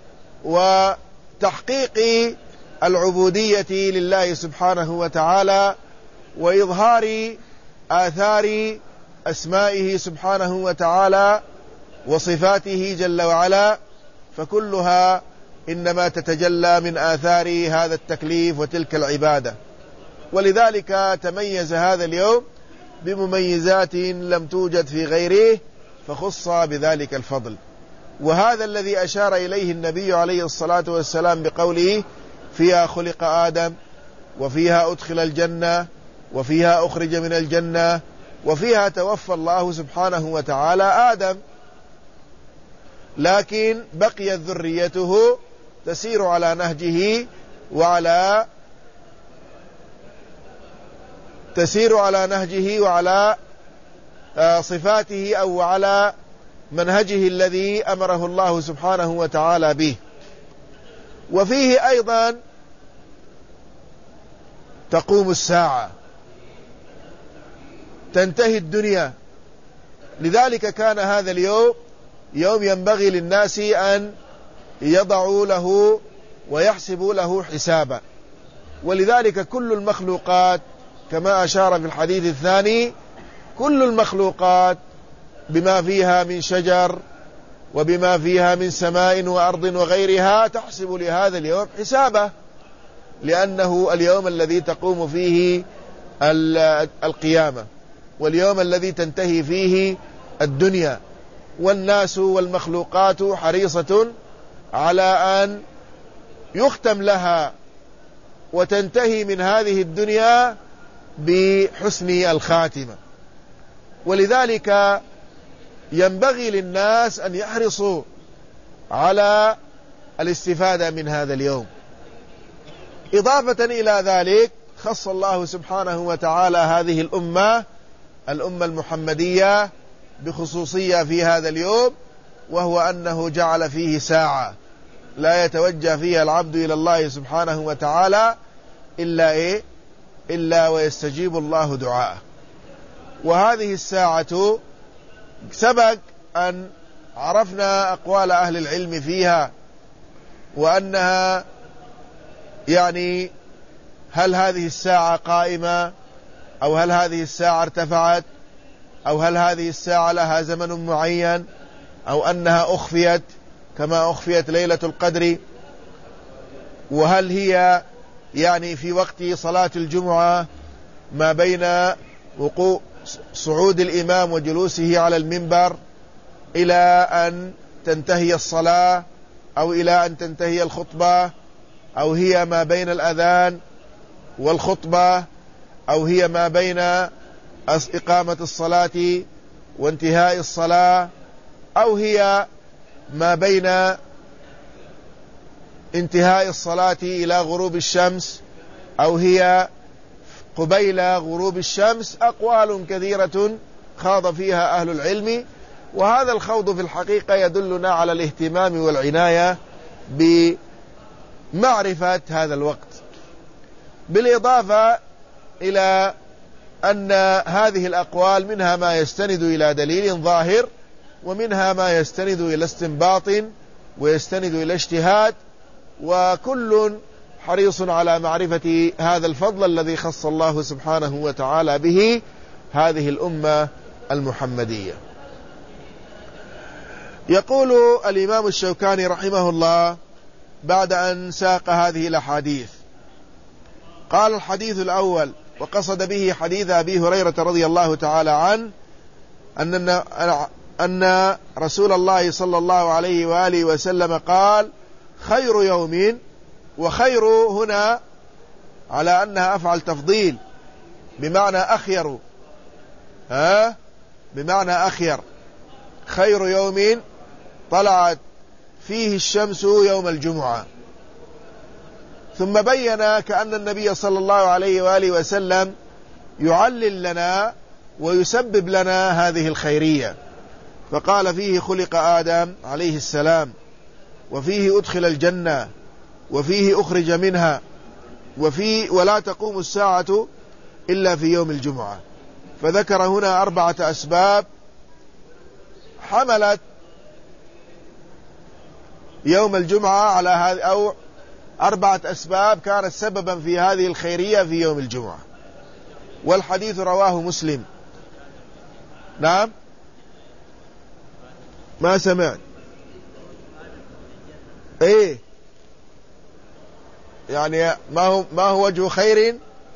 S1: وتحقيق العبودية لله سبحانه وتعالى، وإظهار آثار أسمائه سبحانه وتعالى وصفاته جل وعلا، فكلها إنما تتجلى من آثار هذا التكليف وتلك العبادة. ولذلك تميز هذا اليوم بمميزات لم توجد في غيره، فخص بذلك الفضل. وهذا الذي أشار إليه النبي عليه الصلاة والسلام بقوله: فيها خلق آدم، وفيها أدخل الجنة، وفيها أخرج من الجنة، وفيها توفى الله سبحانه وتعالى آدم، لكن بقيت ذريته تسير على نهجه وعلى تسير على نهجه وعلى صفاته أو على منهجه الذي أمره الله سبحانه وتعالى به. وفيه أيضا تقوم الساعة، تنتهي الدنيا، لذلك كان هذا اليوم يوم ينبغي للناس أن يضعوا له ويحسبوا له حسابا. ولذلك كل المخلوقات كما أشار في الحديث الثاني، كل المخلوقات بما فيها من شجر وبما فيها من سماء وأرض وغيرها تحسب لهذا اليوم حسابه، لأنه اليوم الذي تقوم فيه القيامة، واليوم الذي تنتهي فيه الدنيا، والناس والمخلوقات حريصة على أن يختم لها وتنتهي من هذه الدنيا بحسن الخاتمة. ولذلك ينبغي للناس أن يحرصوا على الاستفادة من هذا اليوم. إضافة إلى ذلك خص الله سبحانه وتعالى هذه الأمة الأمة المحمدية بخصوصية في هذا اليوم، وهو أنه جعل فيه ساعة لا يتوجه فيها العبد إلى الله سبحانه وتعالى إلا إيه؟ إلا ويستجيب الله دعاءه. وهذه الساعة سبق أن عرفنا أقوال أهل العلم فيها، وأنها يعني هل هذه الساعة قائمة، أو هل هذه الساعة ارتفعت، أو هل هذه الساعة لها زمن معين، أو أنها أخفيت كما أخفيت ليلة القدر، وهل هي يعني في وقت صلاة الجمعة ما بين وقوع صعود الإمام وجلوسه على المنبر إلى أن تنتهي الصلاة، أو إلى أن تنتهي الخطبة، أو هي ما بين الأذان والخطبة، أو هي ما بين إقامة الصلاة وانتهاء الصلاة، أو هي ما بين انتهاء الصلاة إلى غروب الشمس، أو هي قبيل غروب الشمس. أقوال كثيرة خاض فيها أهل العلم، وهذا الخوض في الحقيقة يدلنا على الاهتمام والعناية بمعرفة هذا الوقت، بالإضافة إلى أن هذه الأقوال منها ما يستند إلى دليل ظاهر، ومنها ما يستند إلى استنباط ويستند إلى اجتهاد، وكل حريص على معرفة هذا الفضل الذي خص الله سبحانه وتعالى به هذه الأمة المحمدية. يقول الإمام الشوكاني رحمه الله بعد أن ساق هذه الأحاديث، قال: الحديث الأول، وقصد به حديث أبي هريرة رضي الله تعالى عنه، أن أن رسول الله صلى الله عليه وآله وسلم قال: خير يوم، وخير هنا على أنها أفعل تفضيل بمعنى أخير، ها بمعنى أخير، خير يوم طلعت فيه الشمس يوم الجمعة. ثم بين كأن النبي صلى الله عليه وآله وسلم يعلل لنا ويسبب لنا هذه الخيرية، فقال فيه خلق آدم عليه السلام، وفيه أدخل الجنة، وفيه أخرج منها، وفي ولا تقوم الساعة إلا في يوم الجمعة. فذكر هنا أربعة أسباب حملت يوم الجمعة على هذه، أو أربعة أسباب كانت سببا في هذه الخيرية في يوم الجمعة. والحديث رواه مسلم. نعم ما سمعت. ايه يعني ما هو ما هو وجه خير؟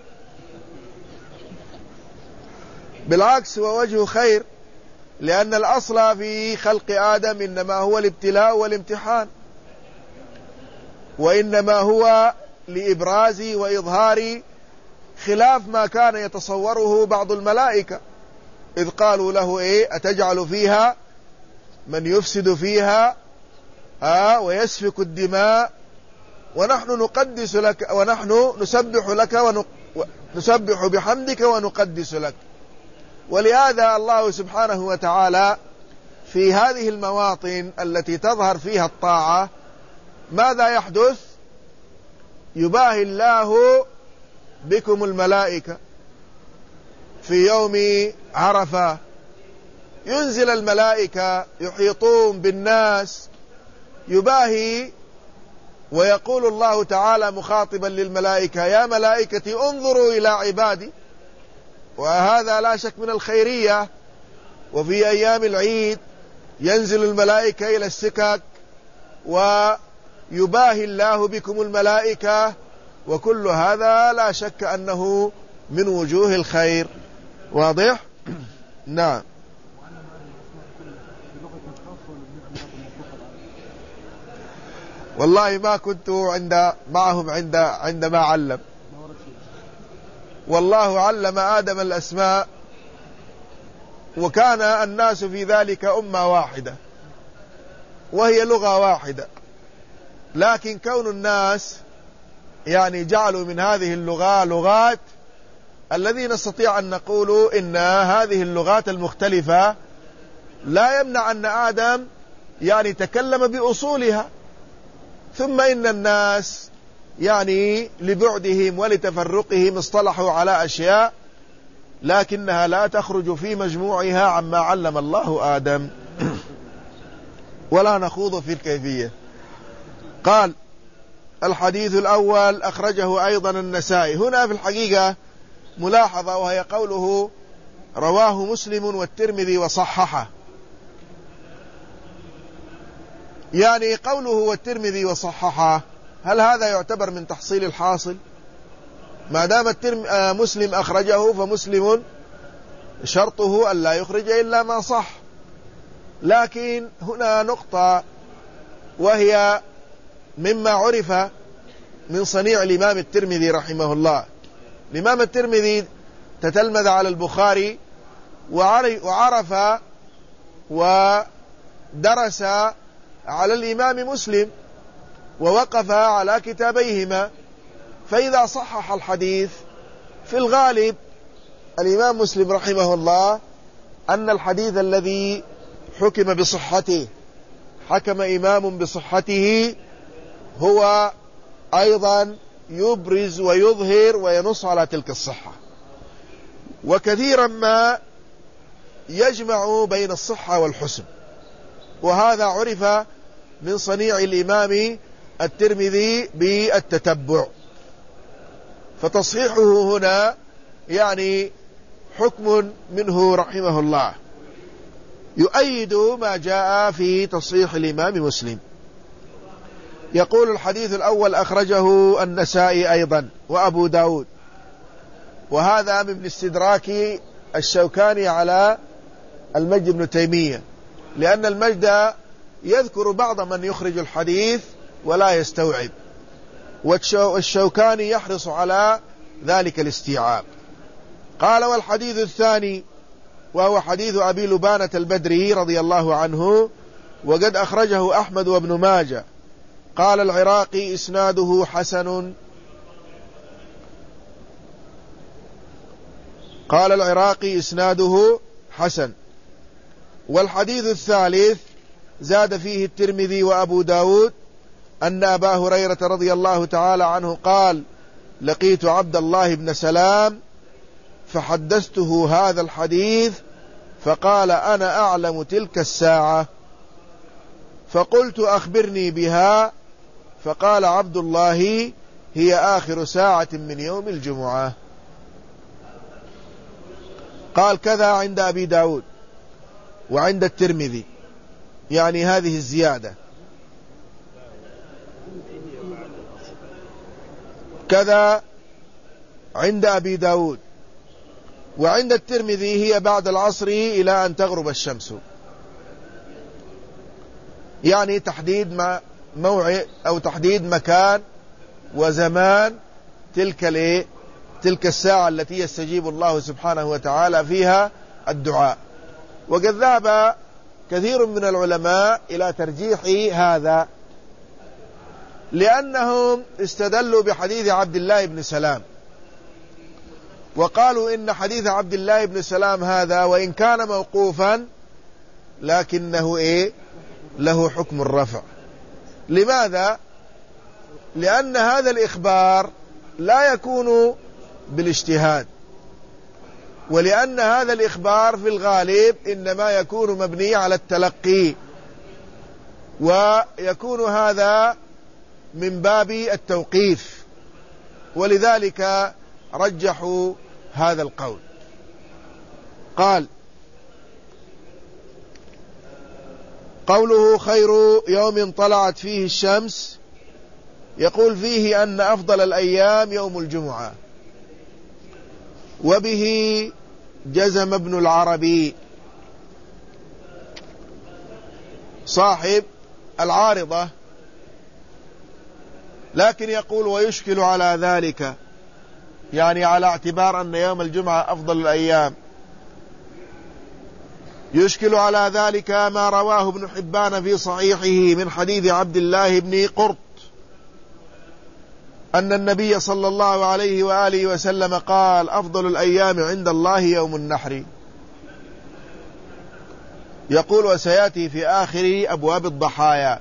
S1: بالعكس هو وجه خير، لأن الأصل في خلق آدم إنما هو الابتلاء والامتحان، وإنما هو لإبراز وإظهار خلاف ما كان يتصوره بعض الملائكة، إذ قالوا له إيه أتجعل فيها من يفسد فيها آه ويسفك الدماء ونحن نقدس لك ونحن نسبح لك ونسبح بحمدك ونقدس لك. ولهذا الله سبحانه وتعالى في هذه المواطن التي تظهر فيها الطاعة ماذا يحدث؟ يباهي الله بكم الملائكة في يوم عرفة، ينزل الملائكة يحيطون بالناس، يباهي، ويقول الله تعالى مخاطبا للملائكة يا ملائكتي انظروا إلى عبادي. وهذا لا شك من الخيرية. وفي أيام العيد ينزل الملائكة إلى السكك ويباهي الله بكم الملائكة، وكل هذا لا شك أنه من وجوه الخير. واضح؟ نعم. والله ما كنت عند معهم عند عندما علم. والله علم آدم الأسماء، وكان الناس في ذلك أمة واحدة وهي لغة واحدة، لكن كون الناس يعني جعلوا من هذه اللغة لغات الذي نستطيع أن نقول إن هذه اللغات المختلفة لا يمنع أن آدم يعني تكلم بأصولها، ثم إن الناس يعني لبعدهم ولتفرقهم اصطلحوا على أشياء لكنها لا تخرج في مجموعها عما علم الله آدم. ولا نخوض في الكيفية. قال الحديث الأول أخرجه أيضا النسائي. هنا في الحقيقة ملاحظة، وهي قوله رواه مسلم والترمذي وصححه. يعني قوله والترمذي وصححه، هل هذا يعتبر من تحصيل الحاصل؟ ما دام الترم آه مسلم أخرجه فمسلم شرطه أن لا يخرج إلا ما صح. لكن هنا نقطة وهي مما عرف من صنيع الإمام الترمذي رحمه الله. الإمام الترمذي تتلمذ على البخاري وعرف ودرس على الإمام مسلم ووقف على كتابيهما، فإذا صحح الحديث في الغالب الإمام مسلم رحمه الله أن الحديث الذي حكم بصحته حكم إمام بصحته هو أيضا يبرز ويظهر وينص على تلك الصحة. وكثيرا ما يجمع بين الصحة والحسن، وهذا عرف من صنيع الإمام الترمذي بالتتبع. فتصحيحه هنا يعني حكم منه رحمه الله يؤيد ما جاء في تصحيح الإمام مسلم. يقول الحديث الأول أخرجه النسائي أيضا وأبو داود، وهذا من استدراك الشوكاني على المجد بن تيمية، لأن المجد يذكر بعض من يخرج الحديث ولا يستوعب، والشوكاني يحرص على ذلك الاستيعاب. قال والحديث الثاني وهو حديث أبي لبانة البدري رضي الله عنه، وقد أخرجه أحمد وابن ماجه. قال العراقي إسناده حسن. قال العراقي إسناده حسن. والحديث الثالث زاد فيه الترمذي وأبو داود أن أبا هريرة رضي الله تعالى عنه قال: لقيت عبد الله بن سلام فحدثته هذا الحديث فقال: أنا أعلم تلك الساعة. فقلت: أخبرني بها. فقال عبد الله: هي آخر ساعة من يوم الجمعة. قال: كذا عند أبي داود وعند الترمذي، يعني هذه الزيادة. كذا عند أبي داود وعند الترمذي هي بعد العصر إلى أن تغرب الشمس، يعني تحديد موعد أو تحديد مكان وزمان تلك الايه تلك الساعة التي يستجيب الله سبحانه وتعالى فيها الدعاء. وقد ذهب كثير من العلماء إلى ترجيح هذا، لأنهم استدلوا بحديث عبد الله بن سلام، وقالوا إن حديث عبد الله بن سلام هذا وإن كان موقوفا لكنه إيه له حكم الرفع. لماذا؟ لأن هذا الإخبار لا يكون بالاجتهاد، ولأن هذا الإخبار في الغالب إنما يكون مبني على التلقي، ويكون هذا من باب التوقيف، ولذلك رجحوا هذا القول. قال: قوله خير يوم طلعت فيه الشمس، يقول فيه أن أفضل الأيام يوم الجمعة، وبه جزم ابن العربي صاحب العارضة، لكن يقول ويشكل على ذلك، يعني على اعتبار أن يوم الجمعة أفضل الأيام، يشكل على ذلك ما رواه ابن حبان في صحيحه من حديث عبد الله بن قرط أن النبي صلى الله عليه وآله وسلم قال: أفضل الأيام عند الله يوم النحر. يقول وسيأتي في آخر أبواب الضحايا.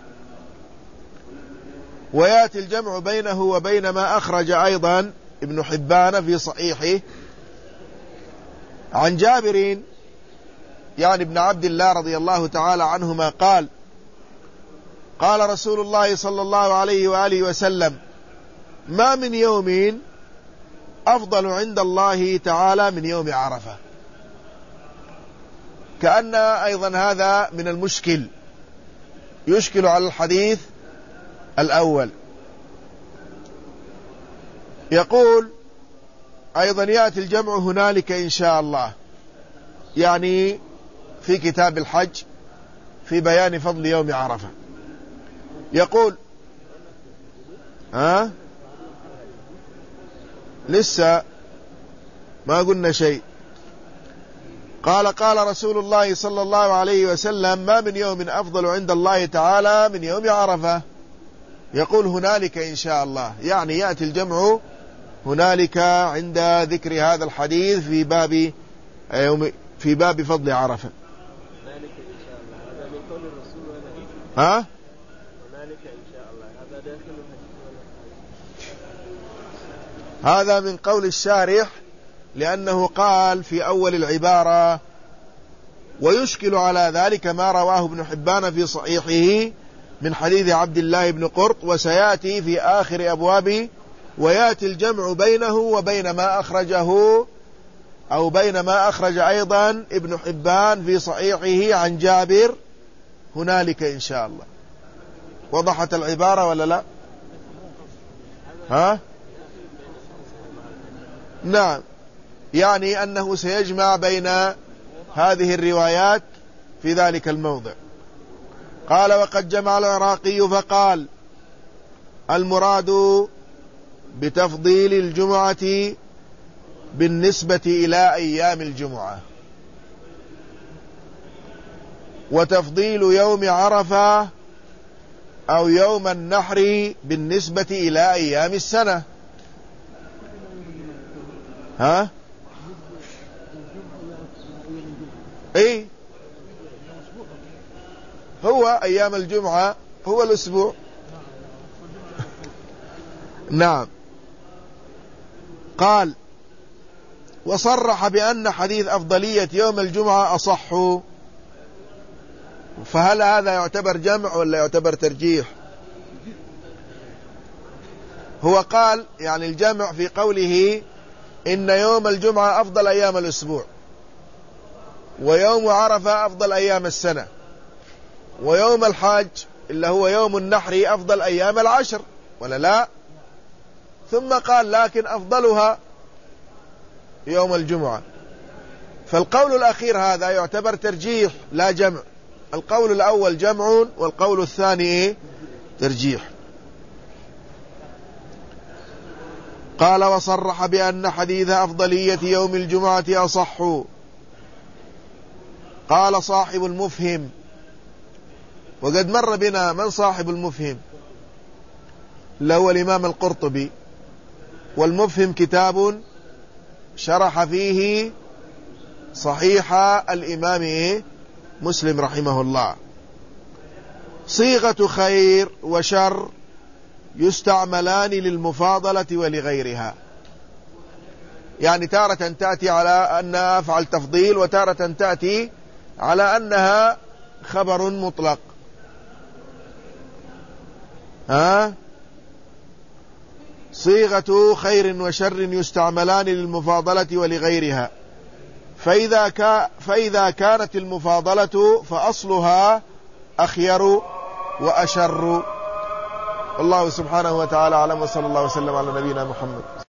S1: ويأتي الجمع بينه وبين ما أخرج أيضا ابن حبان في صحيحه عن جابر يعني ابن عبد الله رضي الله تعالى عنهما قال: قال رسول الله صلى الله عليه وآله وسلم: ما من يوم أفضل عند الله تعالى من يوم عرفة. كأن أيضا هذا من المشكل، يشكل على الحديث الأول. يقول أيضا يأتي الجمع هنالك إن شاء الله، يعني في كتاب الحج في بيان فضل يوم عرفة. يقول ها لسه ما قلنا شيء. قال: قال رسول الله صلى الله عليه وسلم: ما من يوم أفضل عند الله تعالى من يوم عرفة. يقول هنالك إن شاء الله، يعني يأتي الجمع هنالك عند ذكر هذا الحديث في باب يوم في باب فضل عرفة.
S2: هنالك إن شاء الله هذا من قول الرسول ولا؟
S1: ها؟
S2: هنالك إن شاء الله هذا داخل
S1: هذا من قول الشارح، لأنه قال في أول العبارة: ويشكل على ذلك ما رواه ابن حبان في صحيحه من حديث عبد الله بن قرط، وسيأتي في آخر أبواب، ويأتي الجمع بينه وبين ما أخرجه أو بين ما أخرج أيضا ابن حبان في صحيحه عن جابر هنالك إن شاء الله. وضحت العبارة ولا لا؟ ها؟ نعم، يعني أنه سيجمع بين هذه الروايات في ذلك الموضع. قال: وقد جمع العراقي فقال: المراد بتفضيل الجمعة بالنسبة إلى أيام الجمعة. وتفضيل يوم عرفة أو يوم النحر بالنسبة إلى أيام السنة. ها؟ إيه، هو أيام الجمعة هو الأسبوع. نعم. قال: وصرح بأن حديث أفضلية يوم الجمعة أصح. فهل هذا يعتبر جمع ولا يعتبر ترجيح؟ هو قال يعني الجمع في قوله إن يوم الجمعة أفضل أيام الأسبوع، ويوم عرفة أفضل أيام السنة، ويوم الحاج اللي هو يوم النحر أفضل أيام العشر، ولا لا؟ ثم قال لكن أفضلها يوم الجمعة. فالقول الأخير هذا يعتبر ترجيح لا جمع. القول الأول جمع والقول الثاني إيه؟ ترجيح. قال: وصرح بأن حديث أفضلية يوم الجمعة أصح. قال صاحب المفهم، وقد مر بنا من صاحب المفهم، اللي هو الإمام القرطبي، والمفهم كتاب شرح فيه صحيح الإمام إيه؟ مسلم رحمه الله. صيغة خير وشر يستعملان للمفاضلة ولغيرها، يعني تارة تأتي على أنها أفعل تفضيل، وتارة تأتي على أنها خبر مطلق. ها؟ صيغة خير وشر يستعملان للمفاضلة ولغيرها، فإذا, كا فإذا كانت المفاضلة فأصلها أخير وأشر. والله سبحانه وتعالى أعلم، وصلى الله وسلم على نبينا محمد.